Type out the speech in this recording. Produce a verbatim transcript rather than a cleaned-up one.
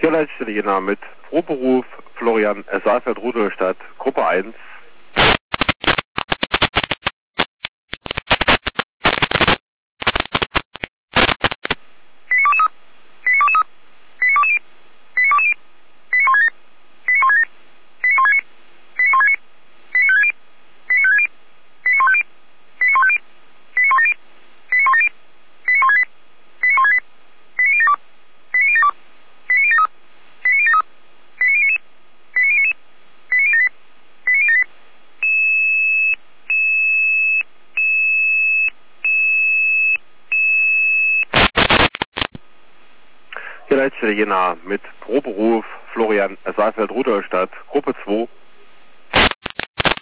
Hier Leitstelle Jena mit Proberuf Florian Saalfeld-Rudolstadt, Gruppe eins. Hier Leitstelle Jena mit Proberuf Florian Saalfeld-Rudolstadt, Gruppe zwei.